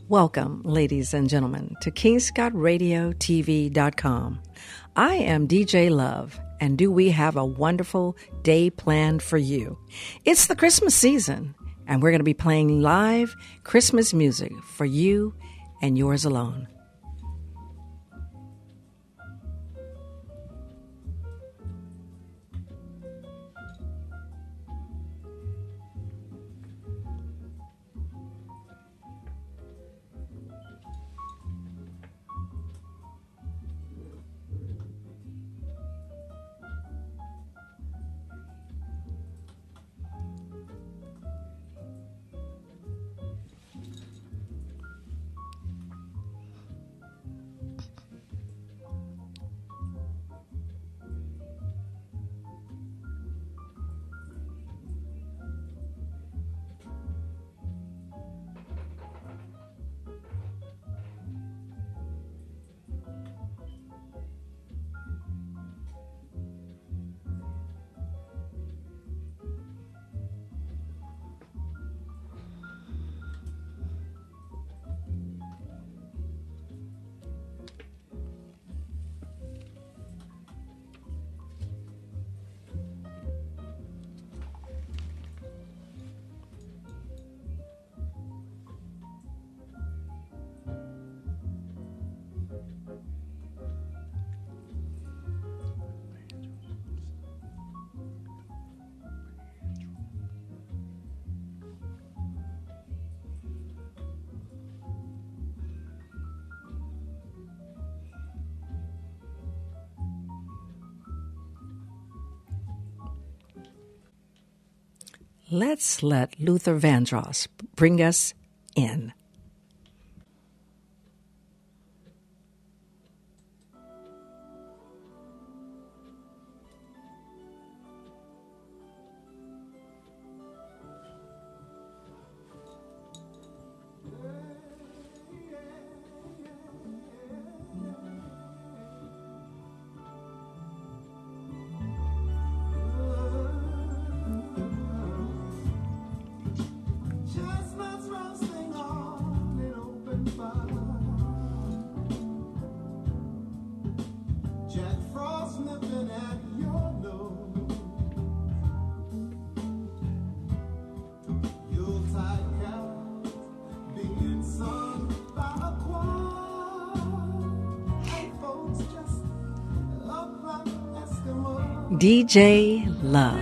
Welcome, ladies and gentlemen, to KingscottRadioTV.com. I am DJ Love, and do we have a wonderful day planned for you? It's the Christmas season, and we're going to be playing live Christmas music for you and yours alone. Let's let Luther Vandross bring us in. DJ Love.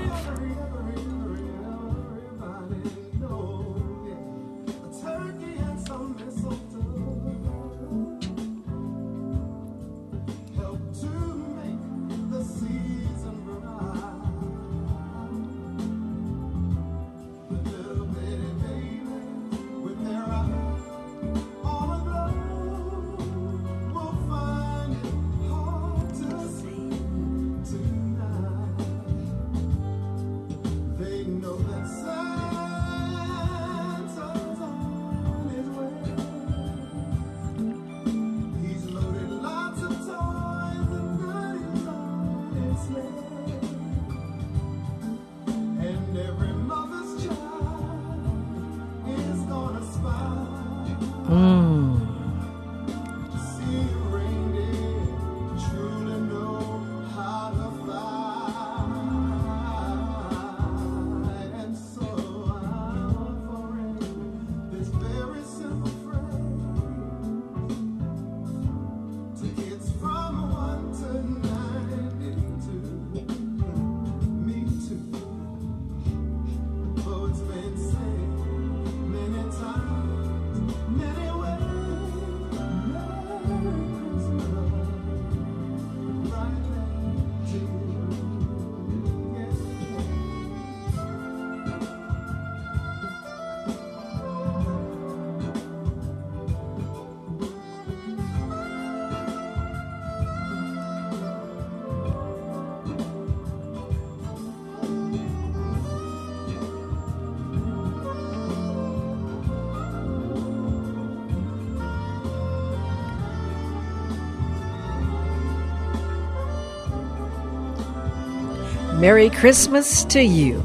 Merry Christmas to you.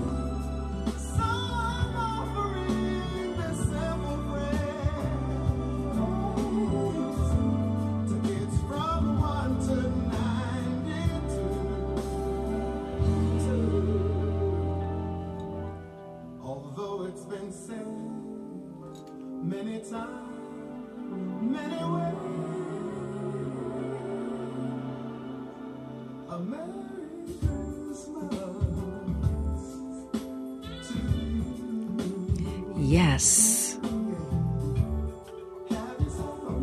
many times, many ways. A Merry Christmas to you. Yes. Have yourself a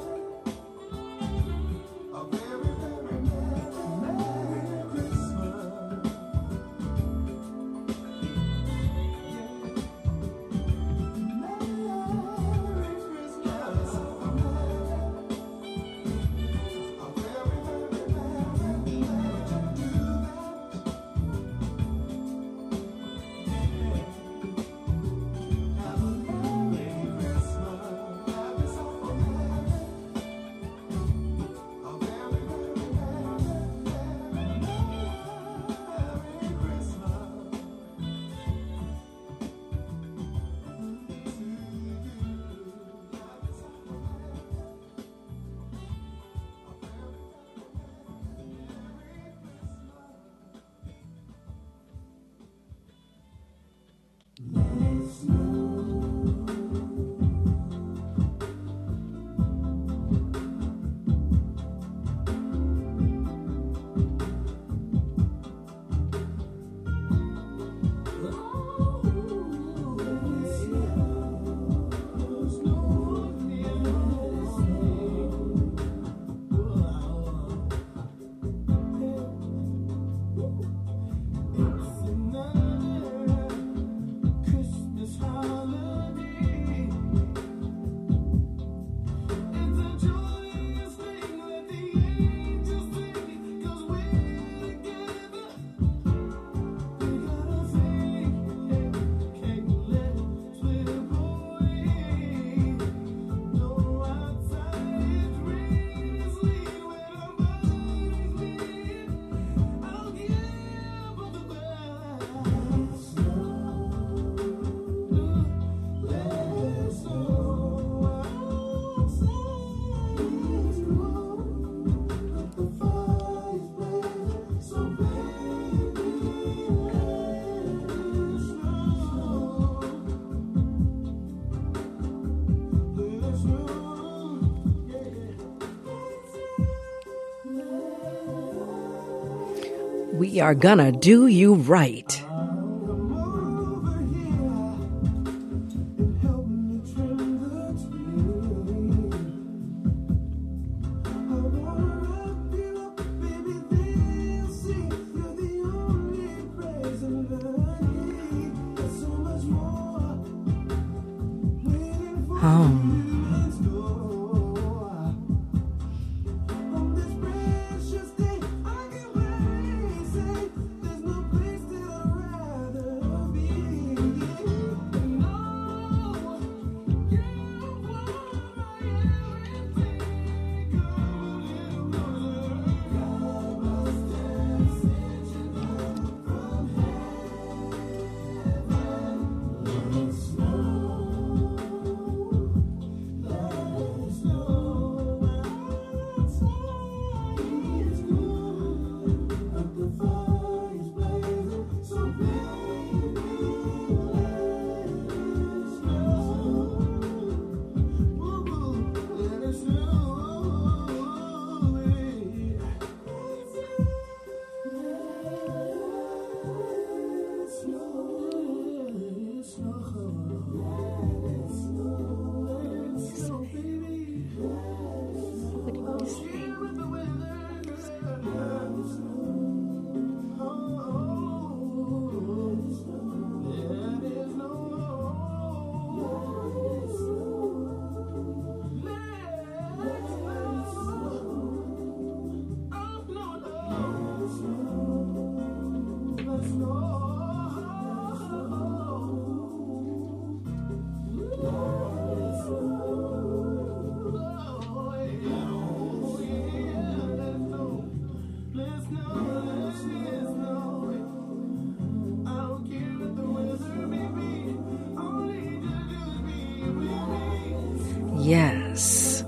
very, very Merry Christmas. We are gonna do you right. Yes.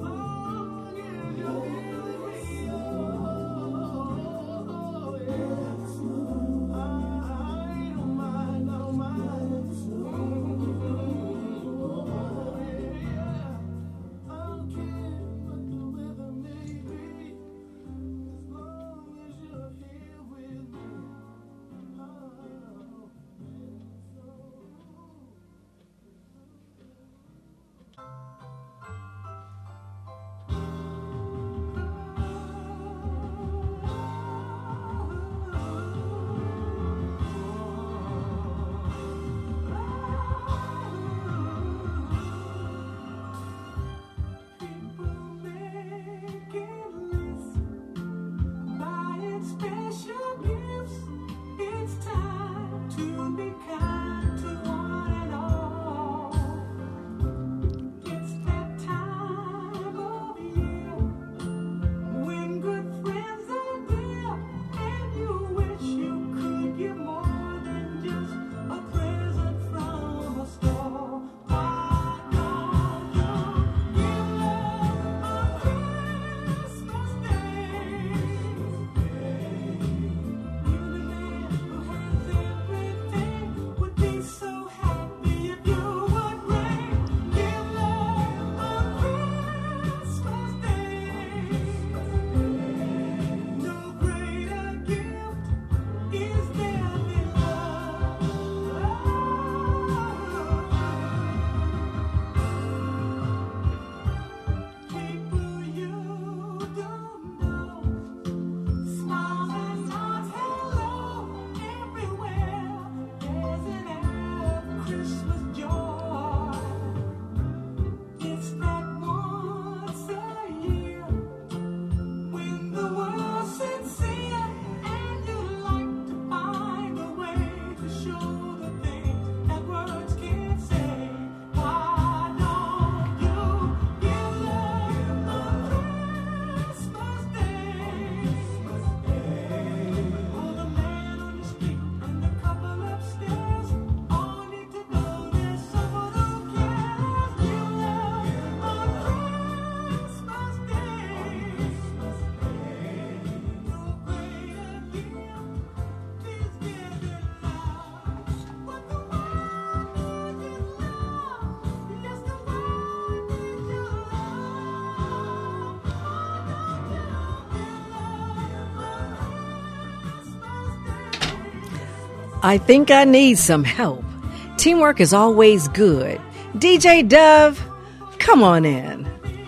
I think I need some help. Teamwork is always good. DJ Dove, come on in.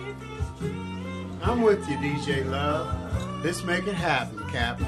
I'm with you, DJ Love. Let's make it happen, Captain.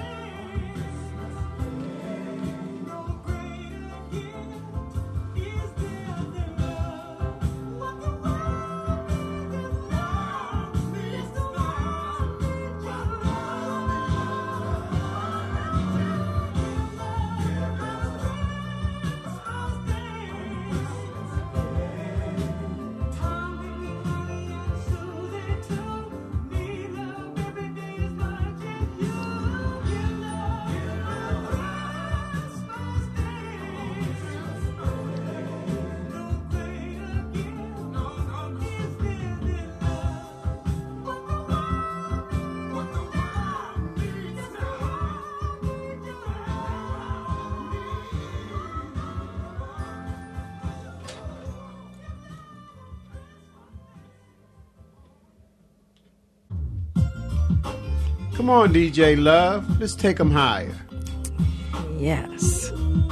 Come on, DJ Love. Let's take them higher. Yes.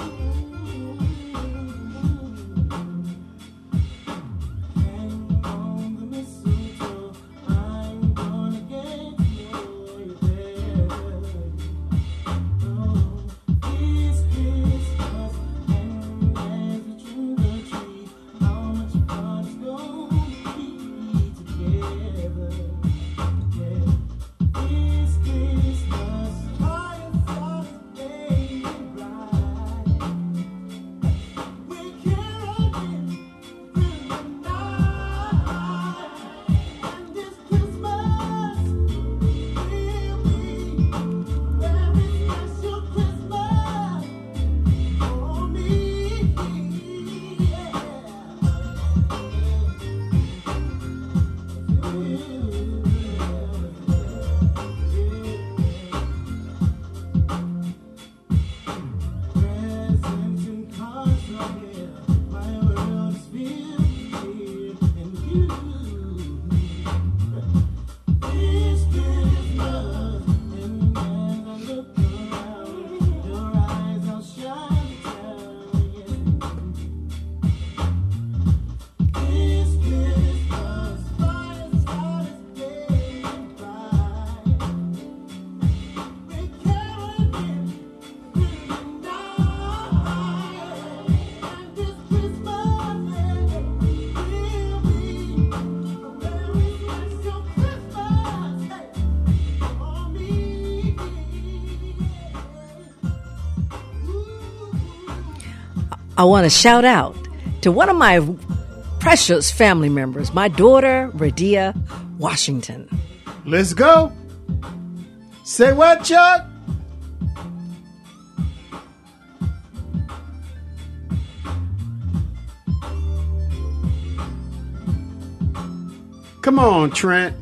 I want to shout out to one of my precious family members, my daughter, Radia Washington. Let's go. Say what, Chuck? Come on, Trent.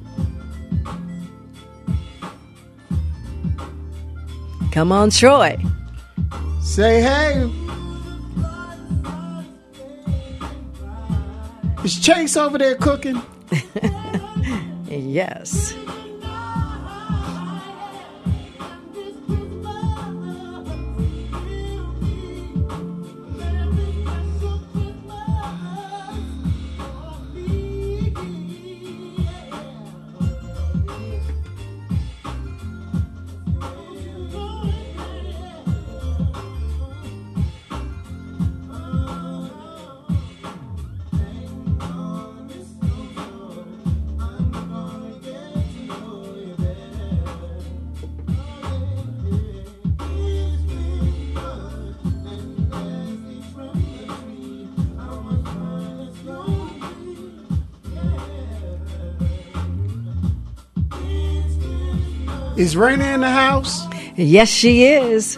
Come on, Troy. Say hey. Is Chase over there cooking? Yes. Is Raina in the house? Yes, she is.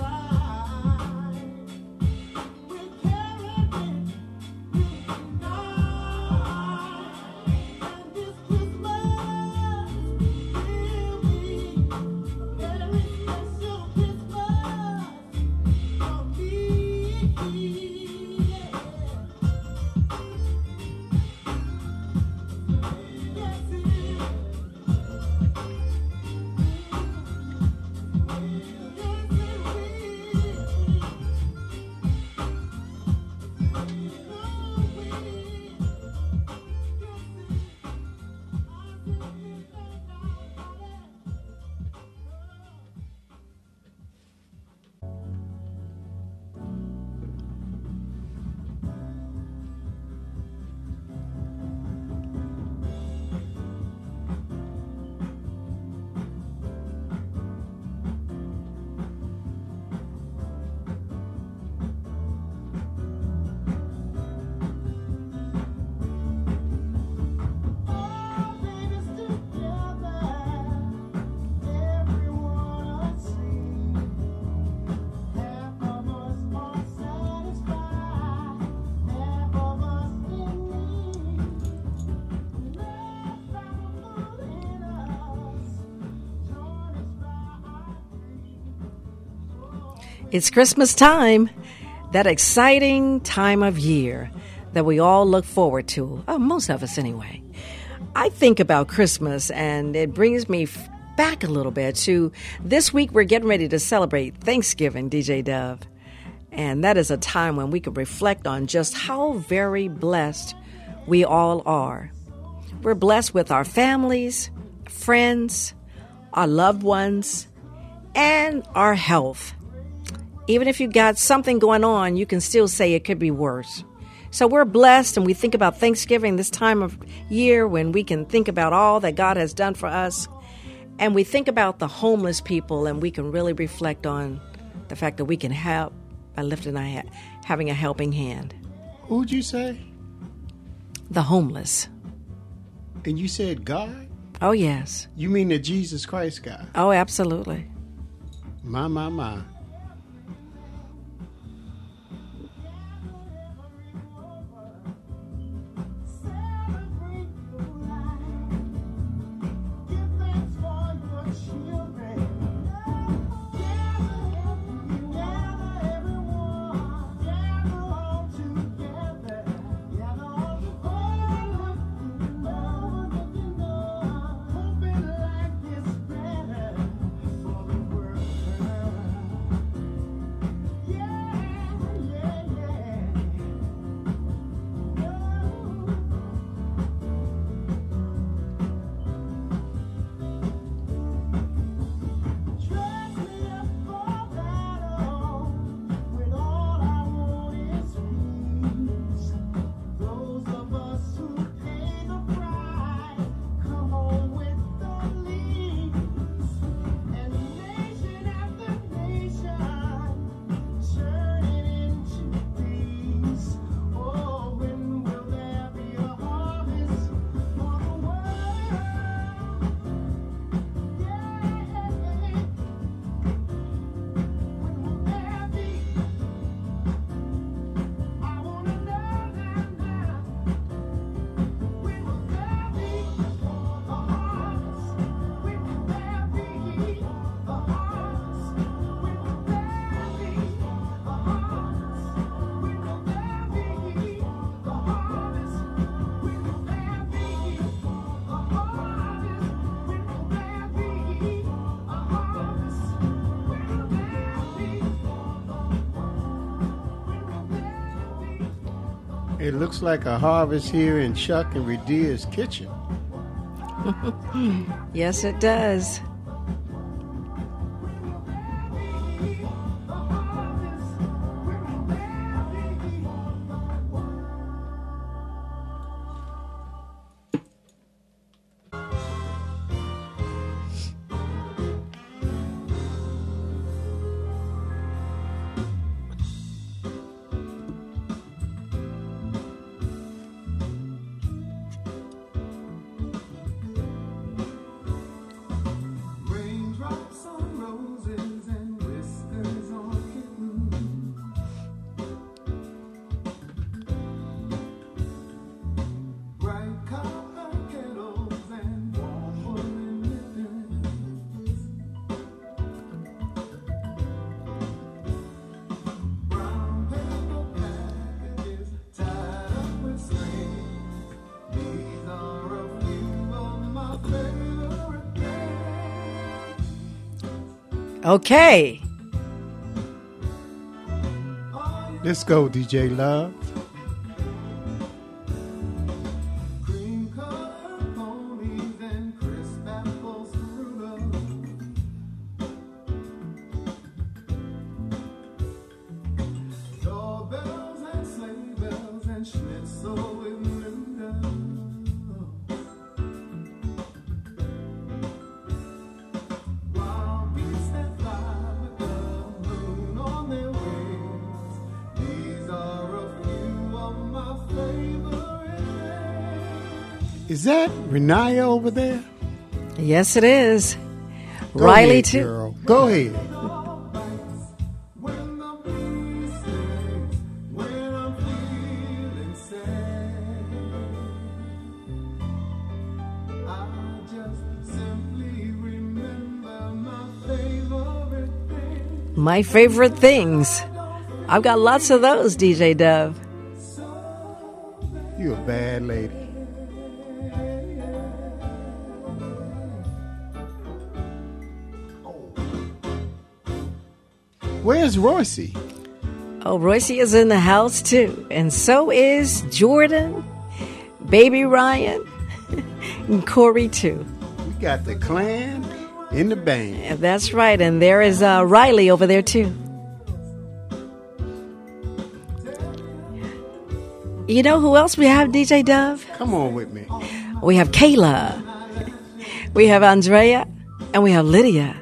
It's Christmas time, that exciting time of year that we all look forward to, most of us anyway. I think about Christmas and it brings me back a little bit to this week we're getting ready to celebrate Thanksgiving, DJ Dove. And that is a time when we can reflect on just how very blessed we all are. We're blessed with our families, friends, our loved ones, and our health. Even if you got something going on, you can still say it could be worse. So we're blessed, and we think about Thanksgiving, this time of year when we can think about all that God has done for us. And we think about the homeless people, and we can really reflect on the fact that we can help by lifting our having a helping hand. Who'd you say? The homeless. And you said God? Oh, yes. You mean the Jesus Christ guy? Oh, absolutely. My. It looks like a harvest here in Chuck and Redea's kitchen. Yes, it does. Raindrops on roses and whiskers on kittens. Bright copper kettles and warm woolen mittens. Brown paper packages tied up with strings. These are a few of my favorite things. Okay. Let's go, DJ Love. Cream-colored ponies and crisp apples strudel. Doorbells and sleigh bells and schnitzel with noodles. Wild geese that fly with the moon on their wings. These are a few of my favorite things. Is that Renaya over there? Yes, it is. Go Riley, ahead, too. girl. Go ahead. When the breeze sings, when I'm feeling sad, I just simply remember my favorite thing. My favorite things. I've got lots of those, DJ Dove. You a bad lady. Where's Royce? Oh, Royce is in the house too. And so is Jordan, baby Ryan, and Corey too. We got the clan in the band. And that's right. And there is Riley over there too. You know who else we have, DJ Dove? Come on with me. We have Kayla. We have Andrea. And we have Lydia.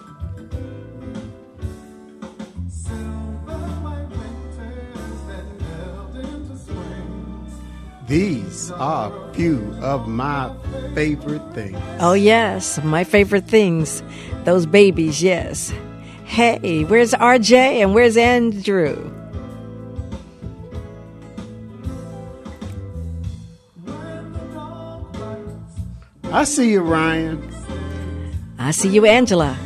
These are a few of my favorite things. Oh, yes. My favorite things. Those babies, yes. Hey, where's RJ and where's Andrew? I see you, Ryan. I see you, Angela.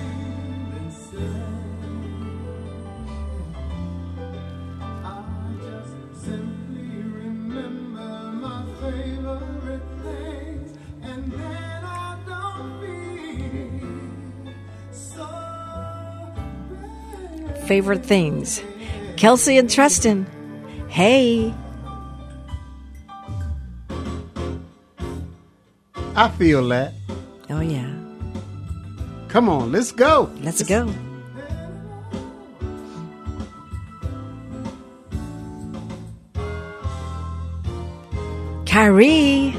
Favorite things. Kelsey and Tristan. Hey. I feel that. Oh, yeah. Come on, let's go. Let's go. Kyrie.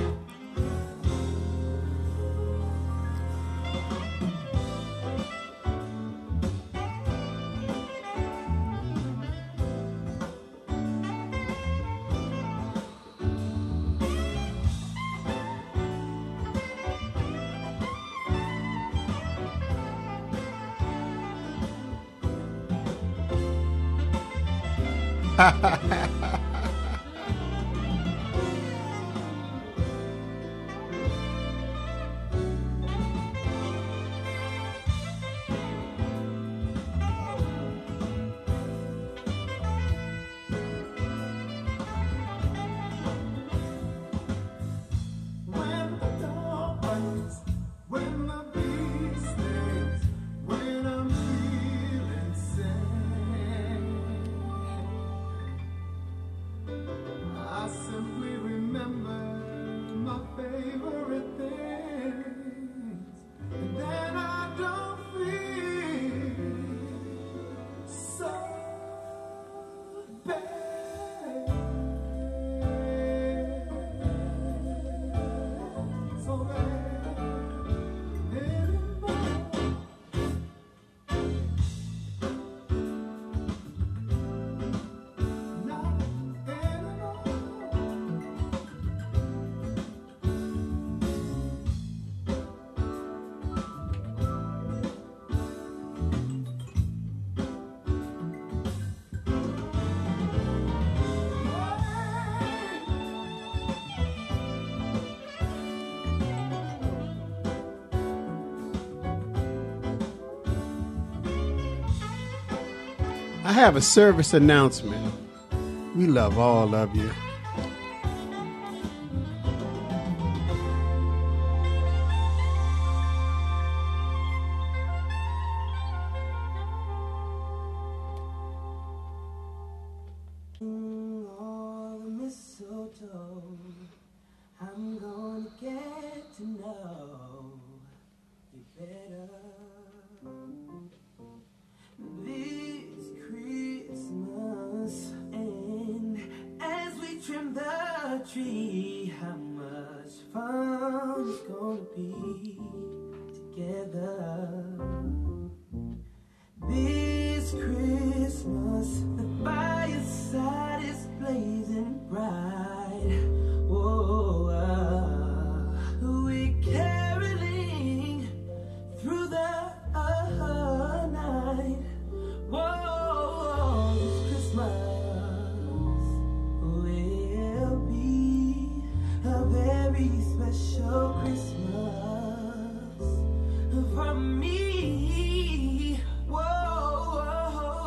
I have a service announcement. We love all of you. All the mistletoe, I'm gonna get to know you better this Christmas. And as we trim the tree, how much fun it's gonna be together this Christmas. The fireside is blazing bright. Whoa, we're caroling through the night. Whoa, this Christmas will be a very special Christmas for me. Whoa.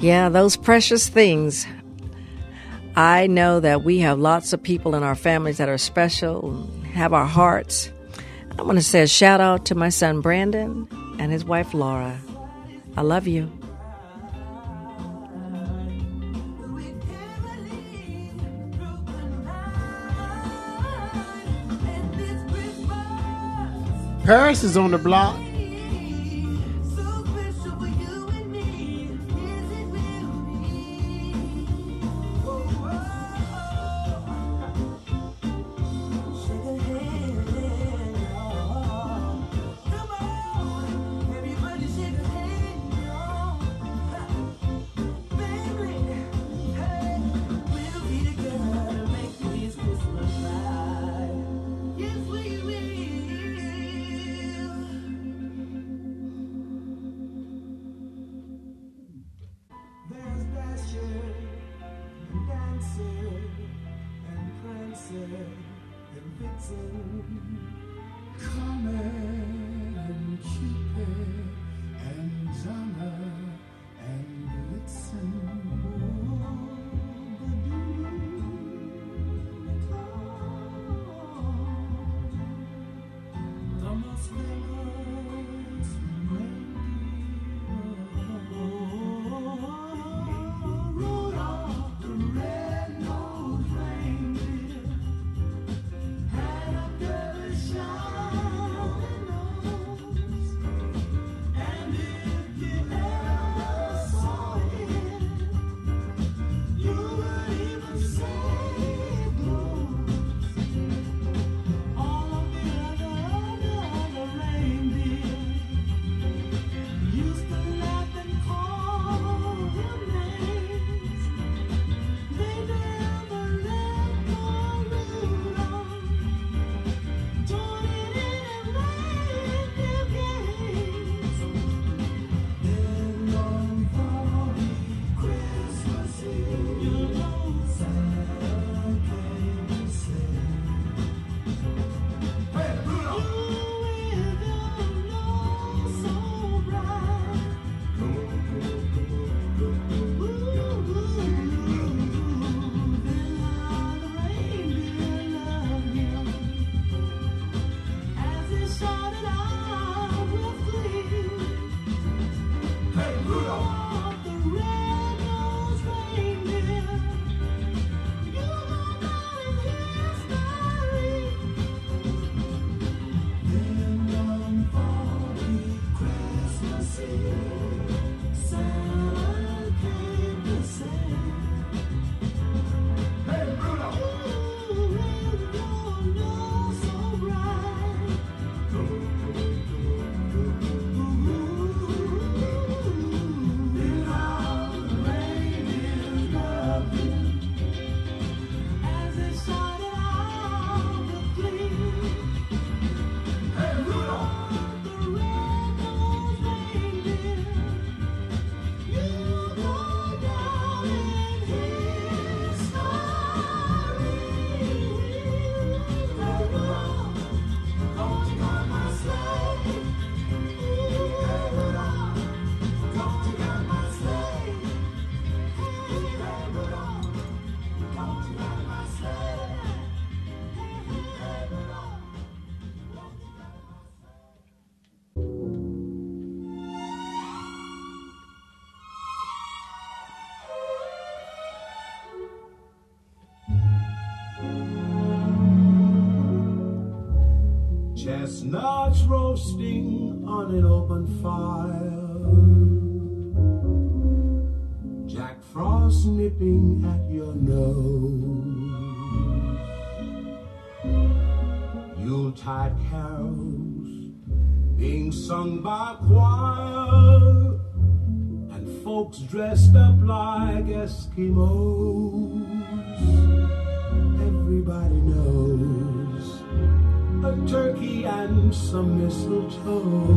Yeah, those precious things. I know that we have lots of people in our families that are special, have our hearts. I want to say a shout out to my son Brandon and his wife Laura. I love you. Paris is on the block. There's Dasher and Dancer and Prancer and Vixen, Comet and Cupid and Donner and Blitzen. The most famous Rudolph the red-nosed reindeer had a very shining nose, and if you ever saw it, you would even say it glows. All of the other reindeer used to laugh and call him names. They never let poor Rudolph join in reindeer games. Then one foggy Christmas Eve, you know Santa came to say, "Hey, Rudolph, you with your nose so bright, chestnuts roasting on an open fire, Jack Frost nipping at your nose, Yuletide carols being sung by choir, and folks dressed up like Eskimos. Everybody knows a turkey and some mistletoe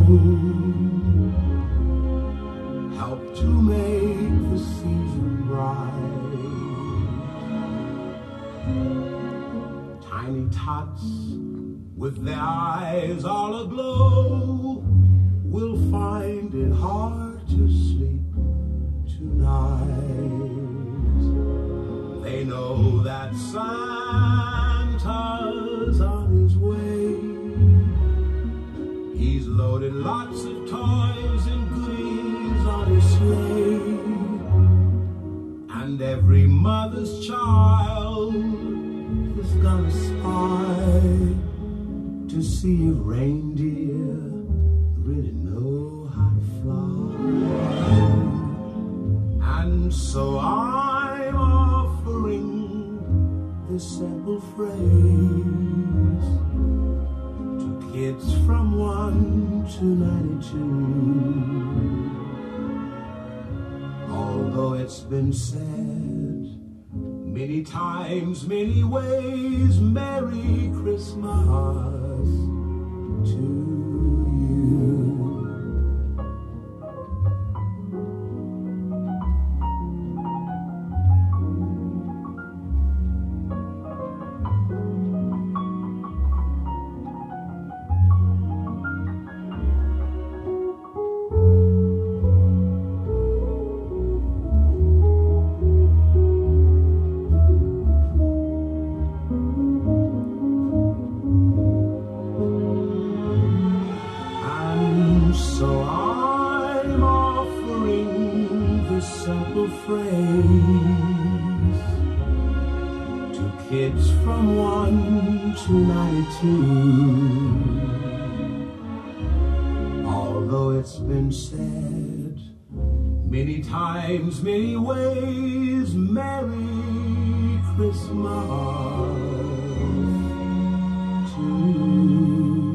help to make the season bright. Tiny tots with their eyes all aglow will find it hard to sleep tonight. They know that Santa's on his way. He's loaded lots of toys and goodies on his sleigh. And every mother's child is gonna spy to see if reindeer really know how to fly. And so I'm offering this simple phrase to kids from 1 to 92. Although it's been said many times, many ways, Merry Christmas to you. So I'm offering this simple phrase to kids from 1 to 92. Although it's been said many times, many ways, Merry Christmas to you.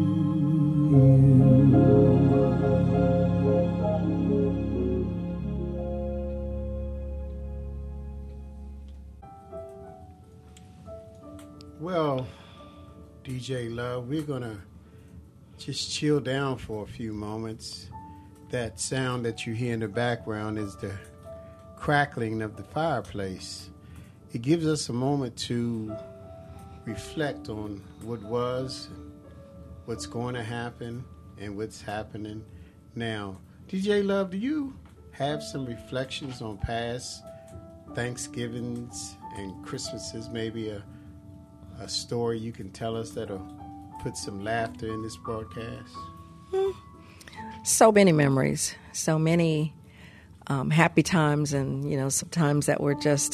Well, DJ Love, we're going to just chill down for a few moments. That sound that you hear in the background is the crackling of the fireplace. It gives us a moment to reflect on what was, what's going to happen, and what's happening now. DJ Love, do you have some reflections on past Thanksgivings and Christmases, maybe a story you can tell us that'll put some laughter in this broadcast? So many memories, so many happy times, and some times that were just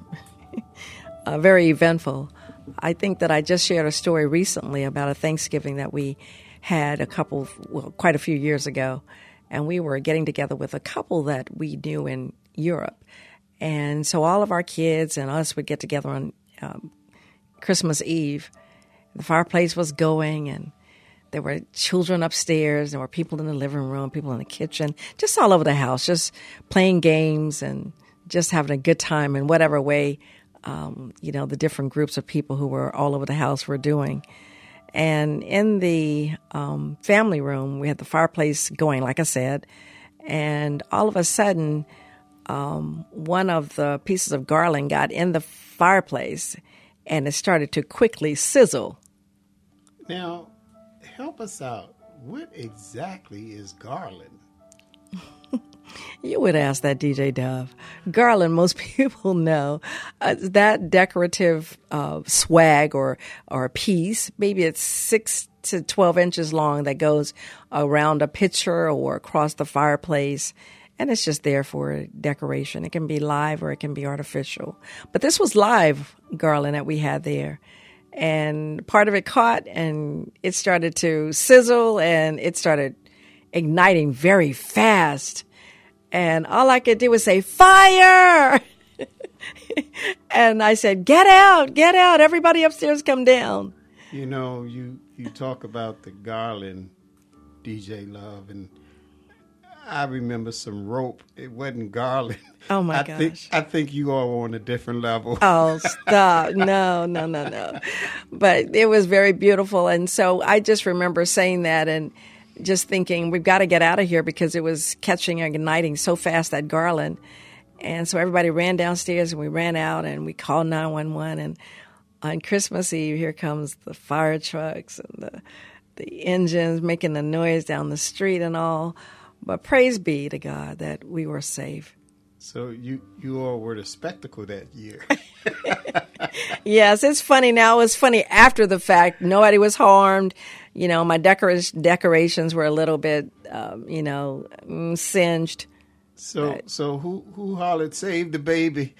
very eventful. I think that I just shared a story recently about a Thanksgiving that we had quite a few years ago, and we were getting together with a couple that we knew in Europe, and so all of our kids and us would get together on Christmas Eve. The fireplace was going, and there were children upstairs. There were people in the living room, people in the kitchen, just all over the house, just playing games and just having a good time in whatever way, the different groups of people who were all over the house were doing. And in the family room, we had the fireplace going, like I said, and all of a sudden, one of the pieces of garland got in the fireplace, and it started to quickly sizzle. Now, help us out. What exactly is garland? You would ask that, DJ Dove. Garland, most people know, that decorative swag or piece. Maybe it's 6 to 12 inches long that goes around a picture or across the fireplace. And it's just there for decoration. It can be live or it can be artificial. But this was live garland that we had there. And part of it caught, and it started to sizzle, and it started igniting very fast. And all I could do was say, "Fire!" And I said, get out, everybody upstairs come down. You talk about the garland, DJ Love, and I remember some rope. It wasn't garland. Oh, my gosh. I think you are on a different level. Oh, stop. No. But it was very beautiful. And so I just remember saying that and just thinking, we've got to get out of here, because it was catching and igniting so fast, that garland. And so everybody ran downstairs, and we ran out, and we called 911. And on Christmas Eve, here comes the fire trucks and the engines making the noise down the street and all. But praise be to God that we were safe. So you all were the spectacle that year. Yes, it's funny now. It's funny after the fact. Nobody was harmed. You know, my decorations were a little bit, singed. So who hollered, "Save the baby"?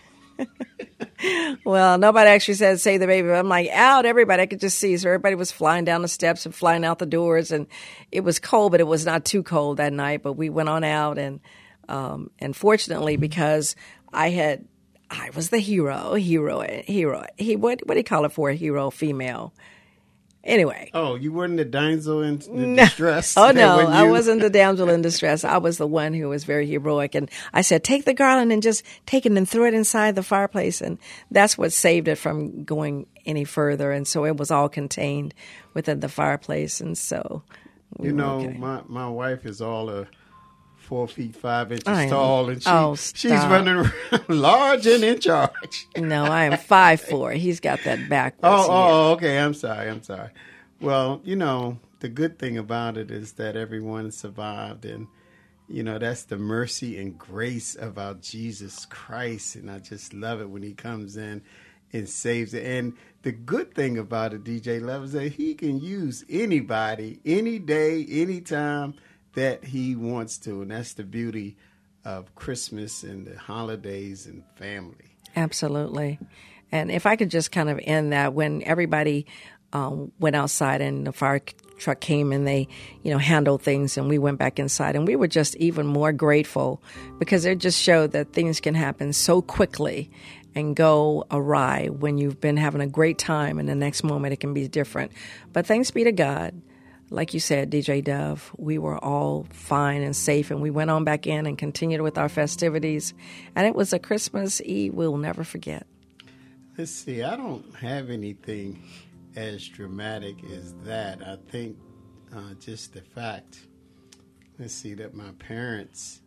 Well, nobody actually said "save the baby." But I'm like, out, everybody. I could just see. So everybody was flying down the steps and flying out the doors. And it was cold, but it was not too cold that night. But we went on out. And fortunately, because I was the hero. What do you call it for a hero, female? Anyway. Oh, you weren't the damsel in distress? Oh, no, I wasn't the damsel in distress. I was the one who was very heroic. And I said, take the garland and just take it and throw it inside the fireplace. And that's what saved it from going any further. And so it was all contained within the fireplace. And so, okay. my wife is all 4 feet 5 inches I am. tall, and she's Stop. running around large and in charge. No, I am 5'4". He's got that backwards. Oh, okay. I'm sorry. Well, the good thing about it is that everyone survived, and that's the mercy and grace of our Jesus Christ, and I just love it when he comes in and saves it. And the good thing about it, DJ Love, is that he can use anybody, any day, anytime that he wants to, and that's the beauty of Christmas and the holidays and family. Absolutely. And if I could just kind of end that, when everybody went outside and the fire truck came and they, handled things, and we went back inside, and we were just even more grateful because it just showed that things can happen so quickly and go awry when you've been having a great time, and the next moment it can be different. But thanks be to God. Like you said, DJ Dove, we were all fine and safe, and we went on back in and continued with our festivities. And it was a Christmas Eve we'll never forget. Let's see, I don't have anything as dramatic as that. I think just the fact, that my parents,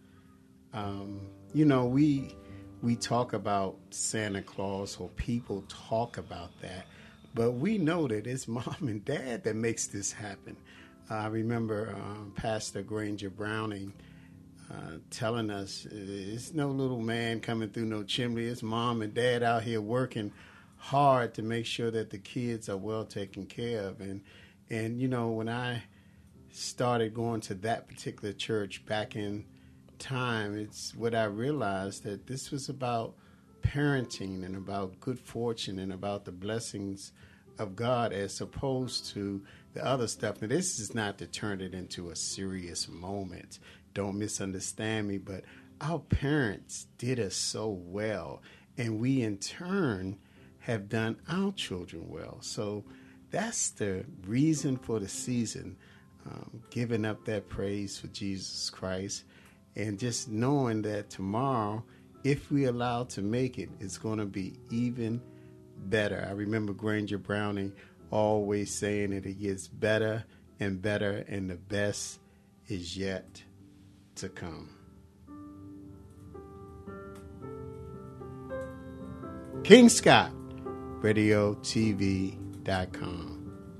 we talk about Santa Claus, or people talk about that. But we know that it's mom and dad that makes this happen. I remember Pastor Granger Browning telling us, it's no little man coming through no chimney. It's mom and dad out here working hard to make sure that the kids are well taken care of. And when I started going to that particular church back in time, it's what I realized, that this was about parenting and about good fortune and about the blessings of God, as opposed to the other stuff. Now, this is not to turn it into a serious moment. Don't misunderstand me, but our parents did us so well, and we in turn have done our children well. So that's the reason for the season, giving up that praise for Jesus Christ, and just knowing that tomorrow, if we allow to make it, it's going to be even better. I remember Granger Browning always saying that it gets better and better, and the best is yet to come. King Scott, RadioTV.com.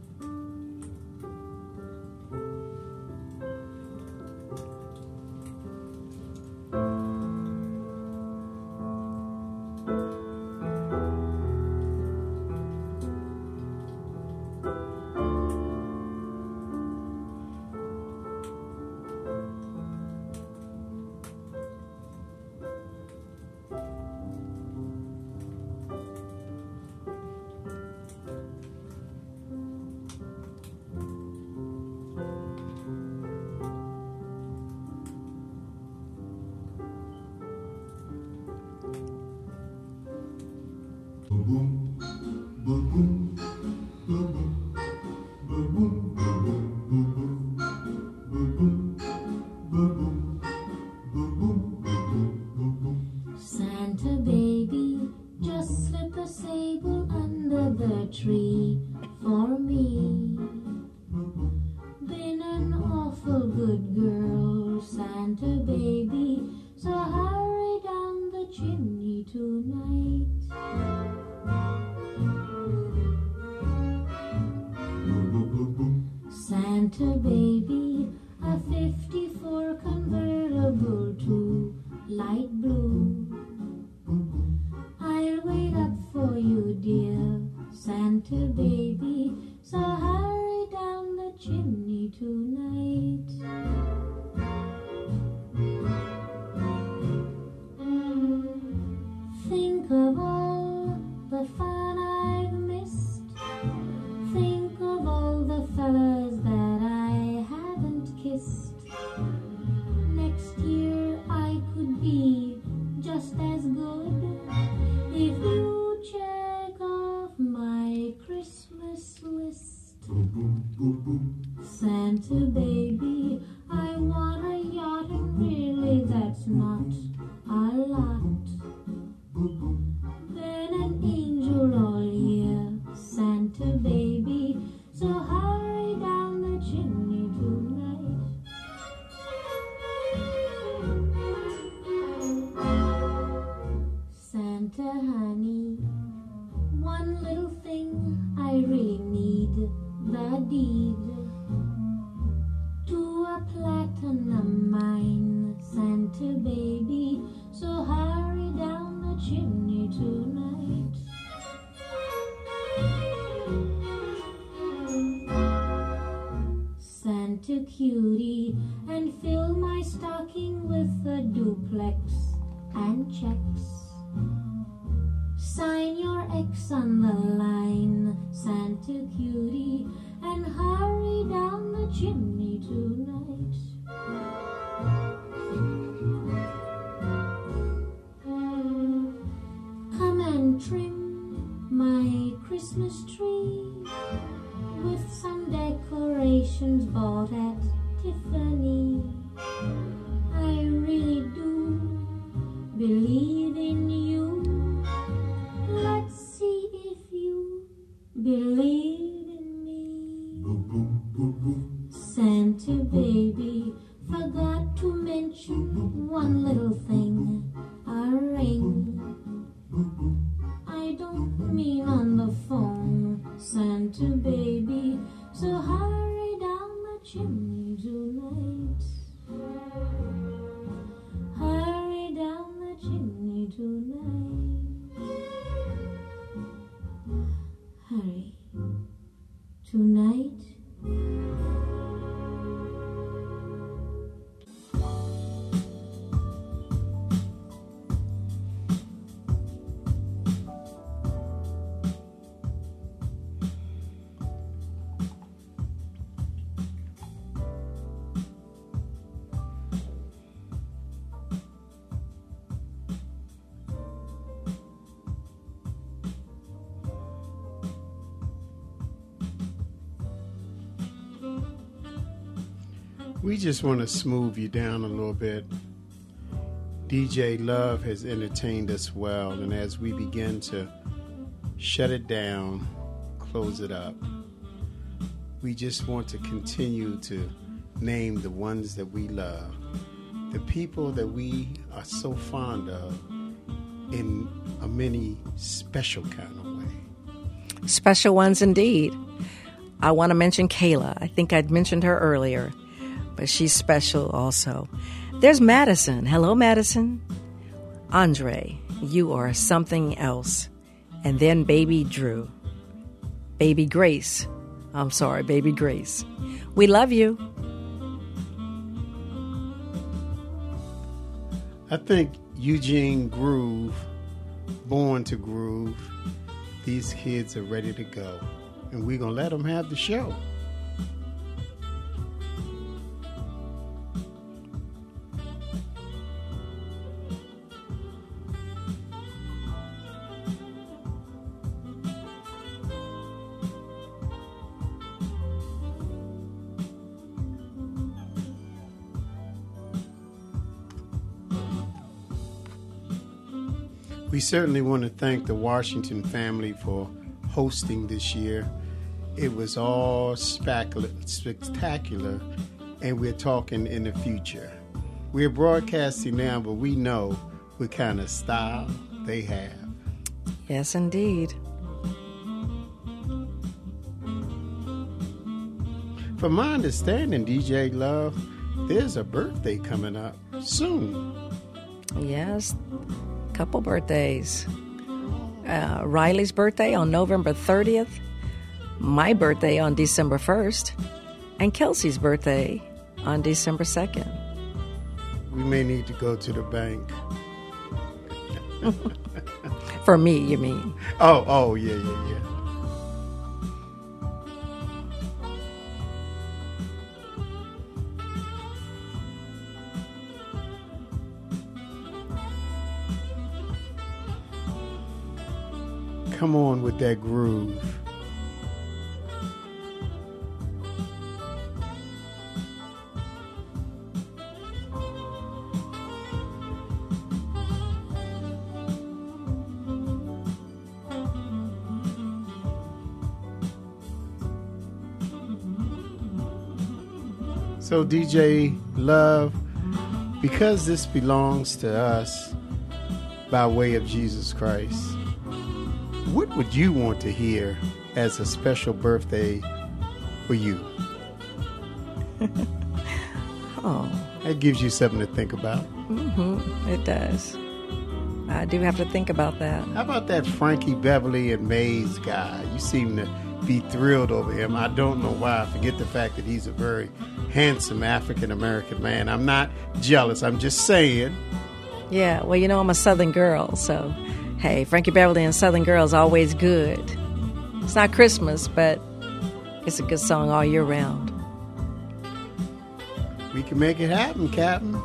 Santa baby, just slip a sable under the tree for me. Been an awful good girl, Santa baby, so hurry down the chimney tonight. Santa baby, a 54 convertible to light blue. Santa baby, so hurry down the chimney tonight. Think of all the fun I've missed. Think of all the fellas that I haven't kissed. Next year I could be just as good if you check off my Christmas list. Santa baby, I want a yacht, and really that's not a lot. Been an angel all year, Santa baby, so hurry down the chimney tonight. Santa honey, one little thing I really need, the deed to a platinum mine, Santa baby, so hurry down the chimney tonight. Santa cutie, and fill my stocking with a duplex and checks. Sign your X on the line, Santa cutie, and hurry down the chimney tonight. Come and trim my Christmas tree with some decorations bought at Tiffany. I really do believe in you. Let's see if you believe in me. Santa baby, forgot to mention one little thing, a ring. I don't mean on the phone, Santa baby, so hurry down the chimney tonight. Hurry down the chimney tonight. Hurry. Tonight. We just want to smooth you down a little bit. DJ Love has entertained us well, and as we begin to shut it down, close it up, we just want to continue to name the ones that we love, the people that we are so fond of in a many special kind of way. Special ones indeed. I want to mention Kayla. I think I'd mentioned her earlier, but she's special also. There's Madison. Hello, Madison. Andre, you are something else. And then Baby Drew. Baby Grace. I'm sorry, Baby Grace. We love you. I think Eugene Groove, Born to Groove, these kids are ready to go. And we're going to let them have the show. We certainly want to thank the Washington family for hosting this year. It was all spectacular, and we're talking in the future. We're broadcasting now, but we know what kind of style they have. Yes, indeed. From my understanding, DJ Love, there's a birthday coming up soon. Yes, couple birthdays. Riley's birthday on November 30th. my birthday on December 1st, and Kelsey's birthday on December 2nd. We may need to go to the bank. For me, you mean? Oh, yeah. Come on with that groove. So DJ Love, because this belongs to us by way of Jesus Christ, what would you want to hear as a special birthday for you? Oh, That gives you something to think about. it does. I do have to think about that. How about that Frankie Beverly and Mays guy? You seem to be thrilled over him. I don't know why. I forget the fact that he's a very handsome African-American man. I'm not jealous. I'm just saying. Yeah, well, you know, I'm a Southern girl, so hey, Frankie Beverly and Southern Girl is always good. It's not Christmas, but it's a good song all year round. We can make it happen, Captain.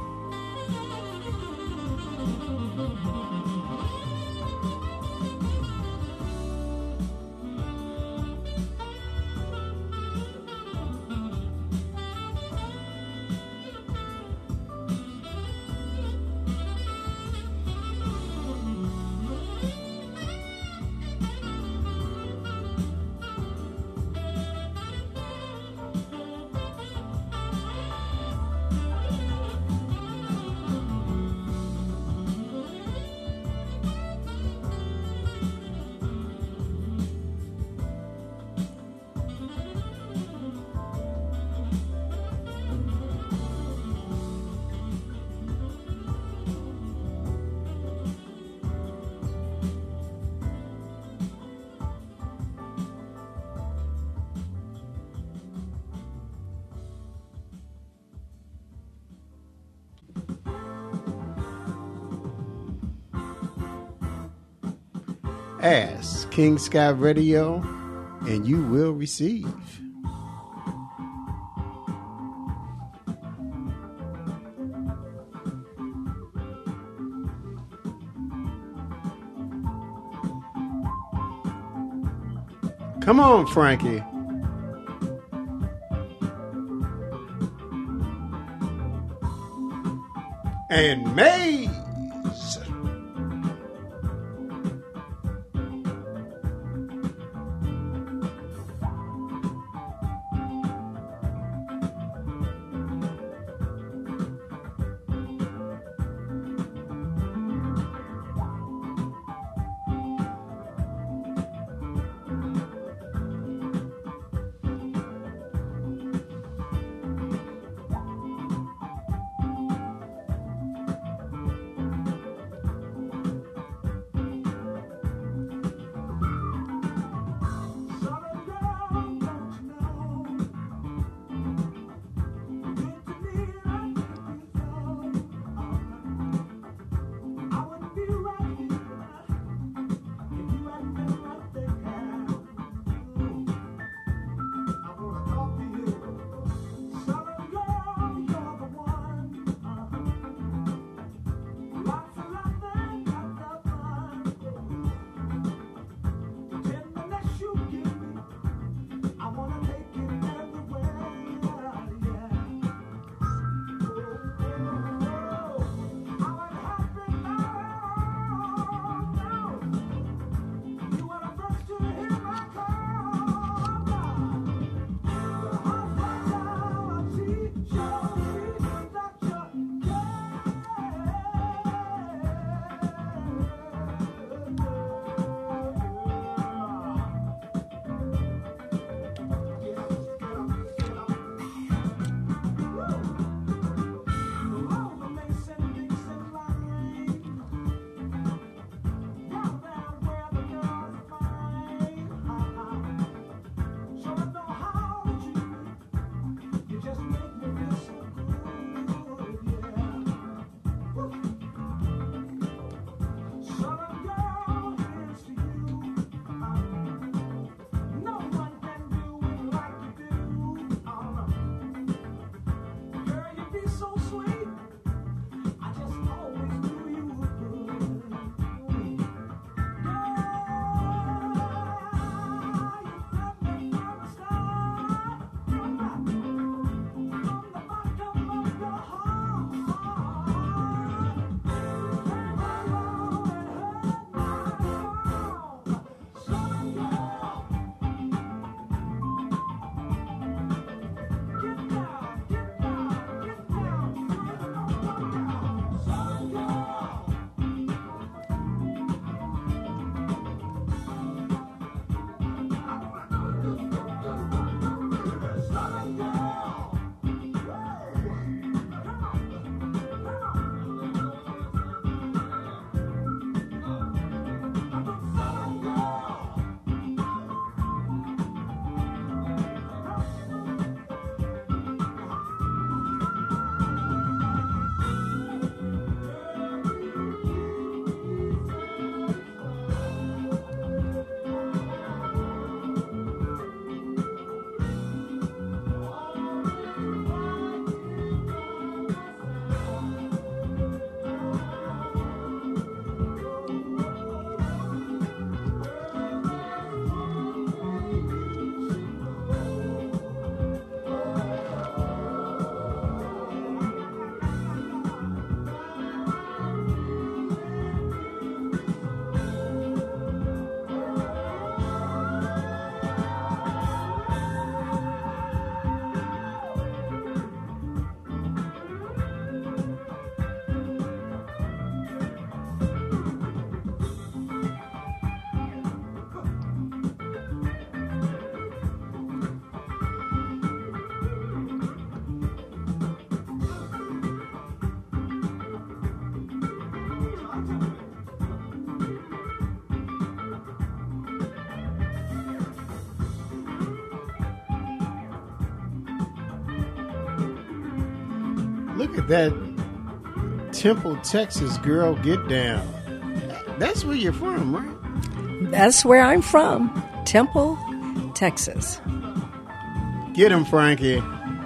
Ask King Sky Radio, and you will receive. Come on, Frankie. And Mays. Look at that Temple, Texas girl get down. That's where you're from, right? That's where I'm from, Temple, Texas. Get him, Frankie.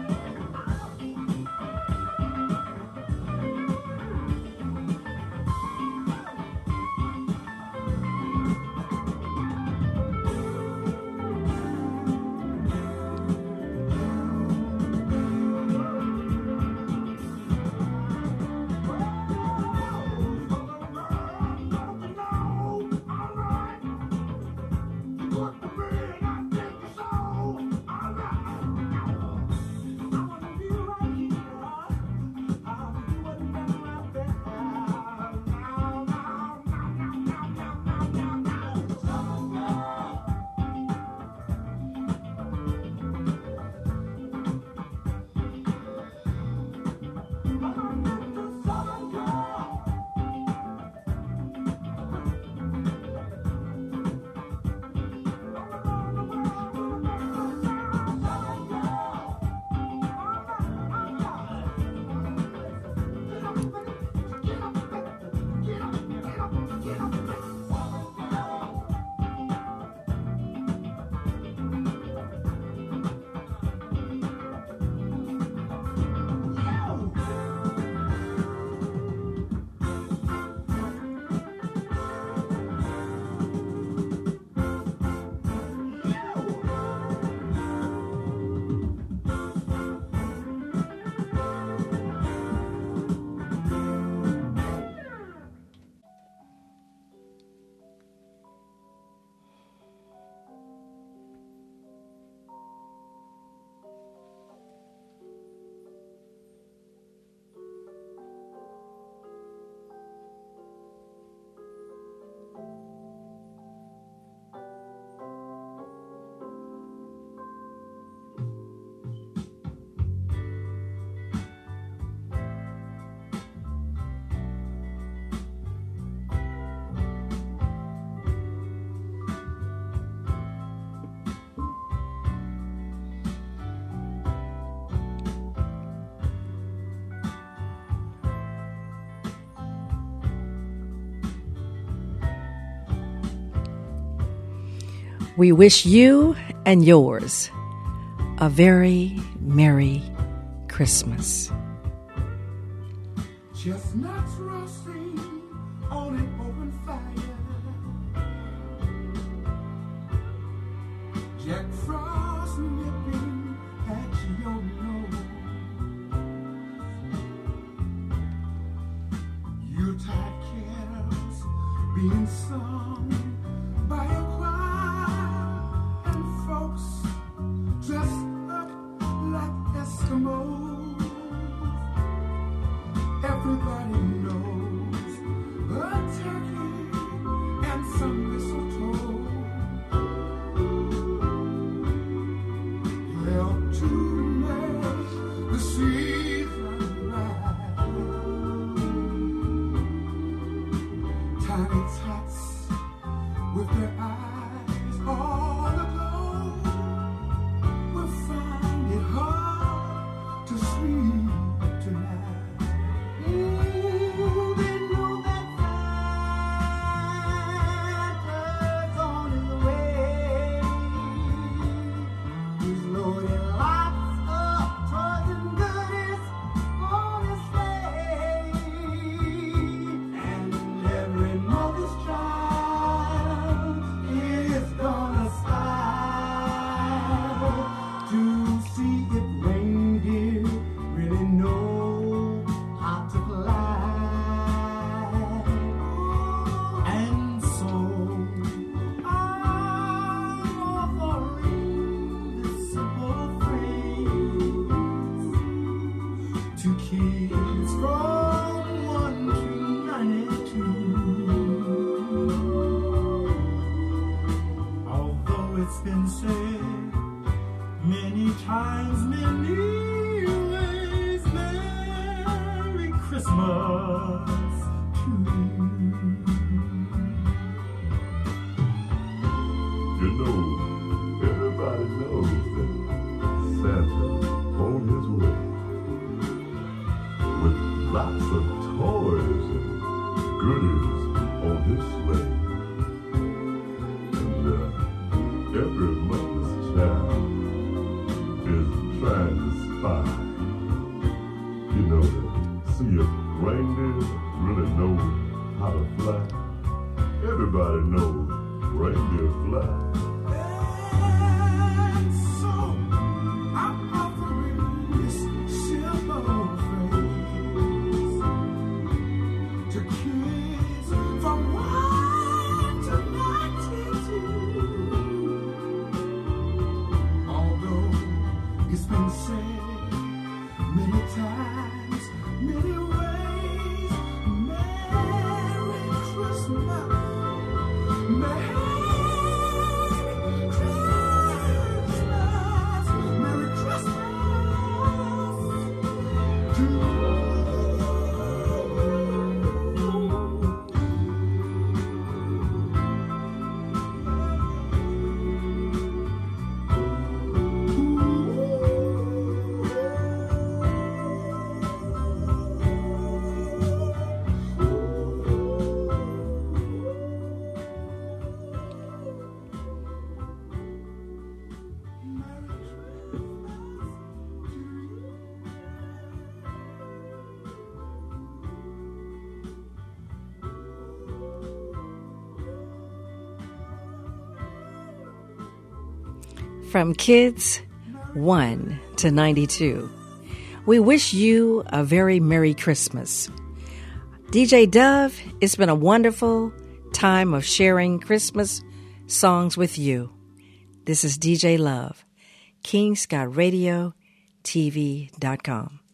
We wish you and yours a very Merry Christmas. Chestnuts roasting on an open fire. Jack Frost nipping at your nose. Yuletide carols being sung by a choir and folks dressed up like Eskimos. Everybody knows a turkey and some mistletoe help to make the season right. Tiny tots with their eyes all aglow will find it hard to goodies on his sleigh. And every mother's child is trying to spy, you know, to see if reindeer really know how to fly. Everybody knows reindeer fly. And so I'm offering this simple phrase to kids from 1 to 92. Although it's been said many times, many ways, Merry Christmas. Merry From kids 1 to 92, we wish you a very Merry Christmas. DJ Dove, it's been a wonderful time of sharing Christmas songs with you. This is DJ Love, KingscottRadioTV.com.